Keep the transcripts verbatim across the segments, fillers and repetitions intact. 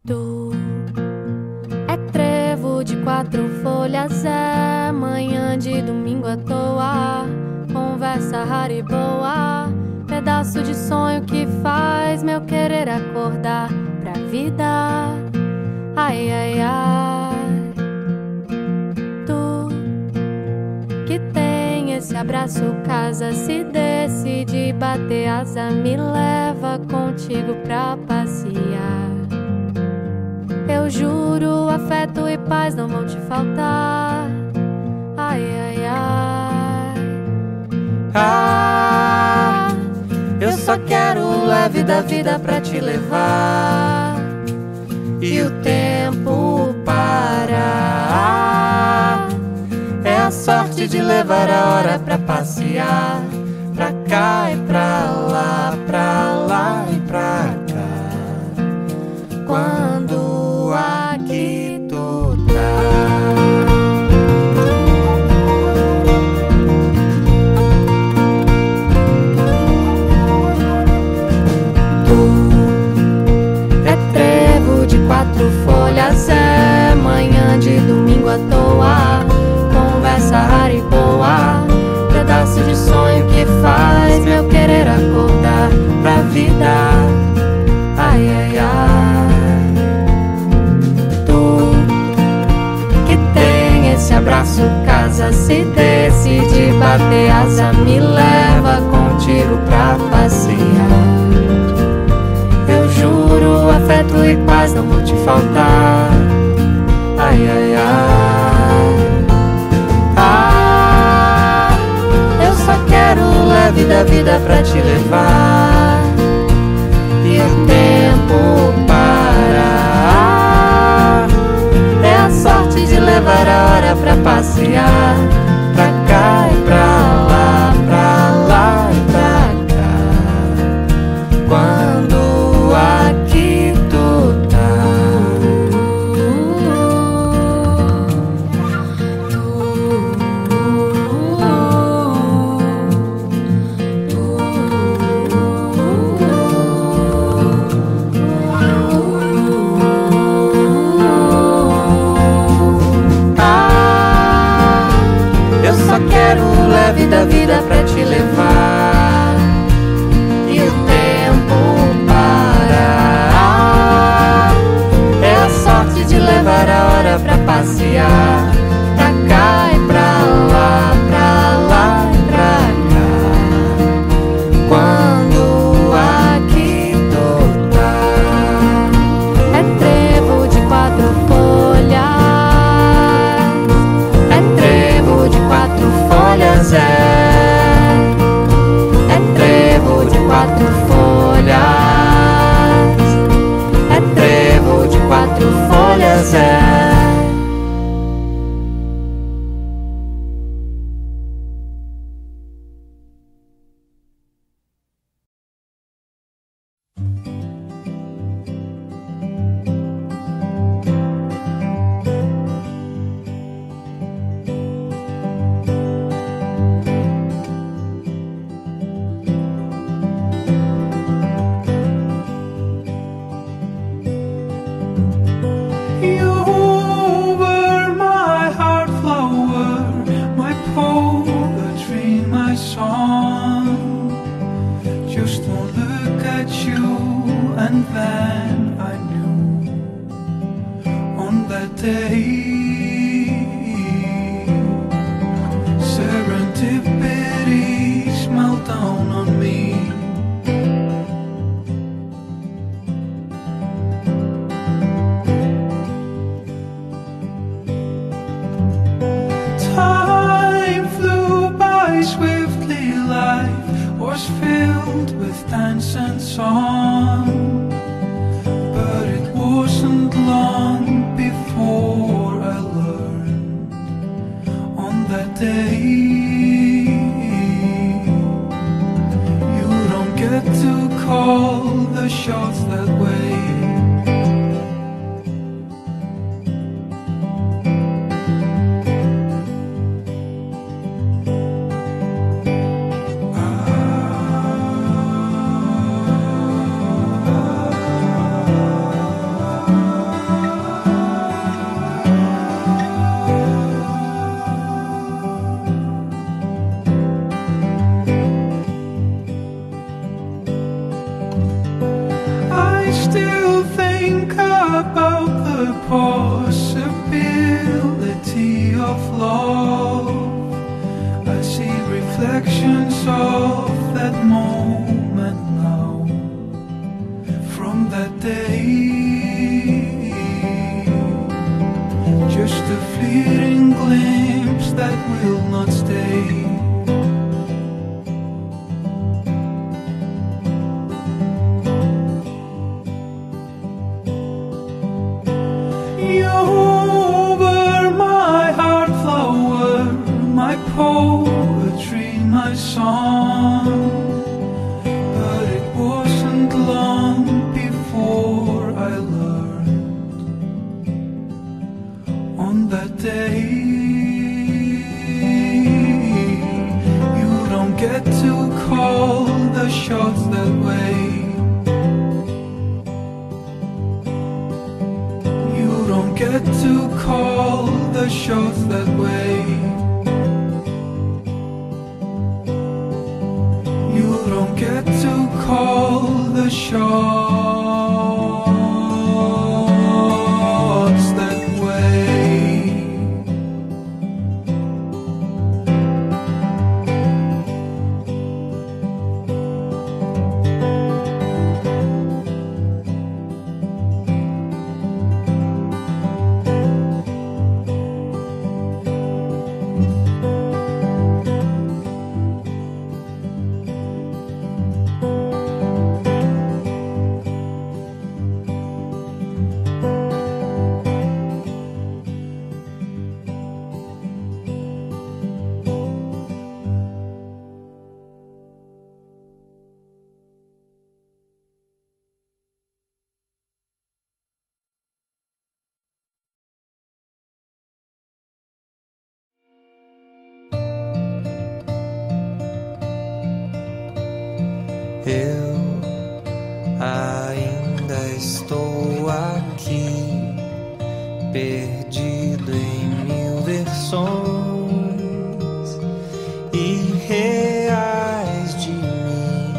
Tu é trevo de quatro folhas, é manhã de domingo à toa, conversa rara e boa, pedaço de sonho que faz meu querer acordar pra vida. Ai, ai, ai. Tu que tem esse abraço, casa, se decide bater asa, me leva contigo pra passear. Eu juro, afeto e paz não vão te faltar. Ai, ai, ai. Ah, eu só quero leve da vida pra te levar e o tempo parar. É a sorte de levar a hora pra passear, pra cá e pra lá, pra lá e pra cá. Quando aqui tu tá. Quatro folhas, é manhã de domingo à toa, conversa rara e boa, pedaço de sonho que faz meu querer acordar pra vida. Ai, ai, ai. Tu que tem esse abraço, casa, se decide bater asa, me leva contigo pra passear. Juro, afeto e paz não vão te faltar. Ai, ai, ai. Ah, eu só quero leve da vida pra te levar e o tempo parar. É a sorte de levar a hora pra passear, pra cá e pra lá, pra lá e pra cá. Quando aqui tu tá. Ah, eu só quero leve da vida pra te levar e o tempo parar. É a sorte de levar a hora pra passear, pra cá e pra lá, pra lá e pra cá. Quando aqui tu tá. É trevo de quatro folhas, é trevo de quatro folhas, é. É trevo de quatro folhas, é trevo de quatro folhas, é. Ah of love. I see reflections of that moment now, from that day. Just a fleeting glimpse that will not stay. Poetry, my song, but it wasn't long before I learned. On that day, you don't get to call the shots that way. You don't get to call the shots that way. Don't get to call the shots that way. Eu ainda estou aqui, perdido em mil versões irreais de mim.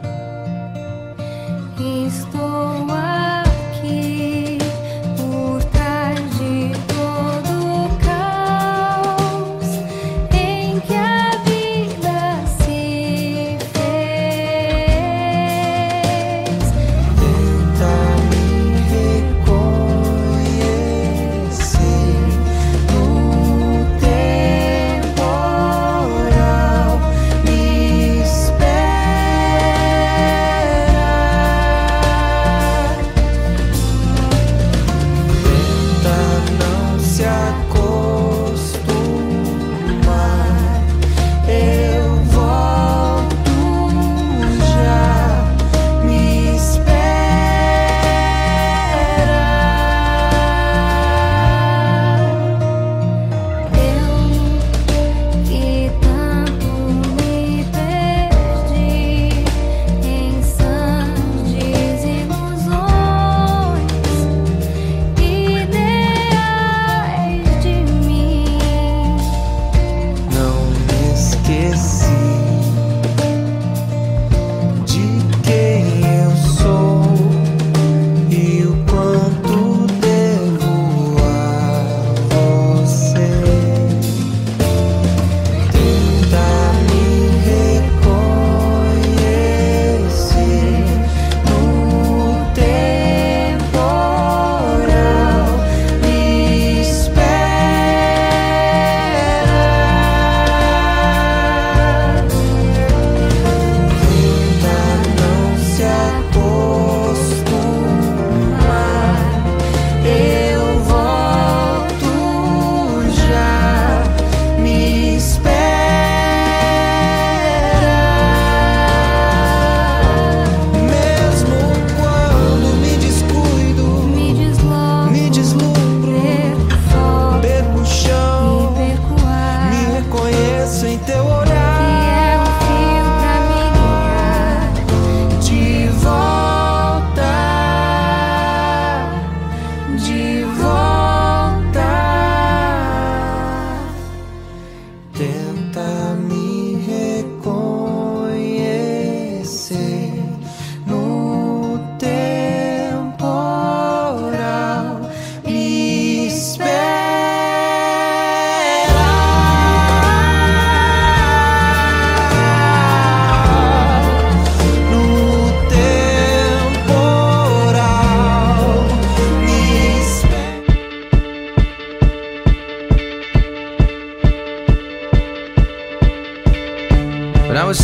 Estou aqui por trás de todo o caos em que a vida se fez. Tenta me reconhecer no teu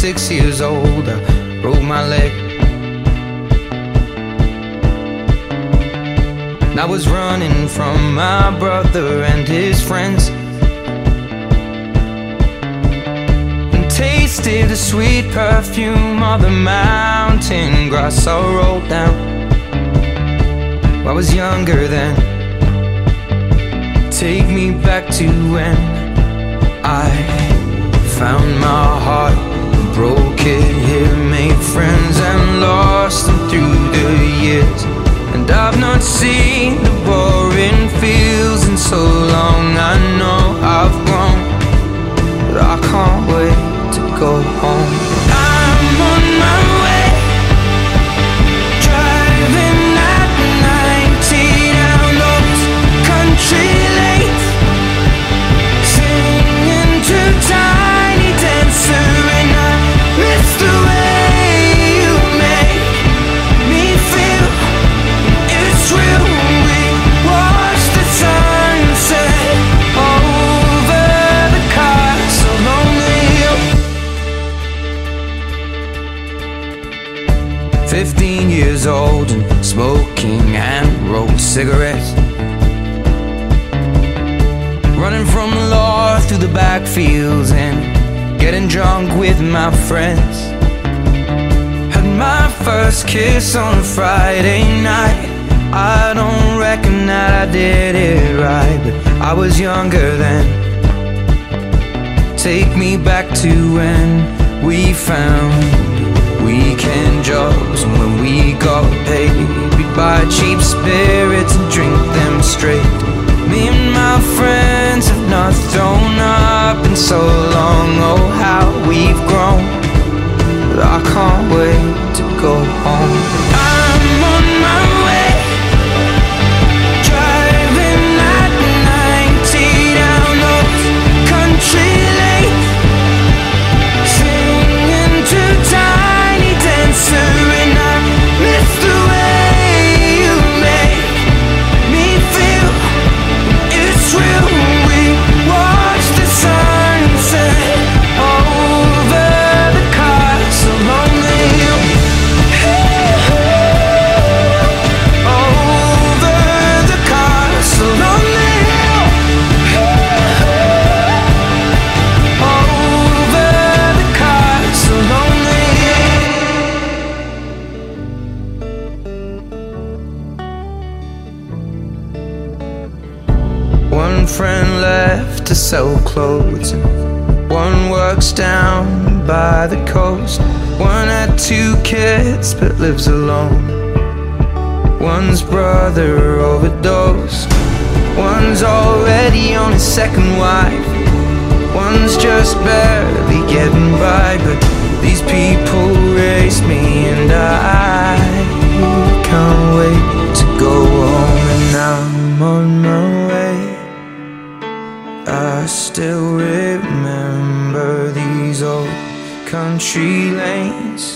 six years old, I broke my leg. I was running from my brother and his friends, and tasted the sweet perfume of the mountain grass I rolled down. I was younger then. Take me back to when I found my heart, broke it here, made friends and lost them through the years. And I've not seen the boring fields in so long. I know I've grown, but I can't wait to go home. I'm on my way, driving at ninety down those country lanes, singing to Tiny Dancer, and I miss the way you make me feel. It's real. We watch the sunset over the castle on the hill. Fifteen years old and smoking hand-rolled cigarettes, running from the law through the backfields and getting drunk with my friends. Had my first kiss on a Friday night. I don't reckon that I did it right, but I was younger then. Take me back to when we found weekend jobs, and when we got paid, we'd buy cheap spirits and drink them straight. Me and my friends have not thrown up in so long. Oh, how we've grown, but I can't wait to go home. I'm on my way, driving at ninety down those country lanes, singing to Tiny Dancer, and I miss the way you make me feel. It's real. We watch the sunset over the castle on the hill. Over the castle on the hill. Over the castle on the hill. One friend left to sell clothes, and one works down by the coast. One had two kids but lives alone. One's brother overdosed. One's already on his second wife. One's just barely getting by. But these people raise me, and I can't wait to go home. And I'm on my way. I still remember these old country lanes,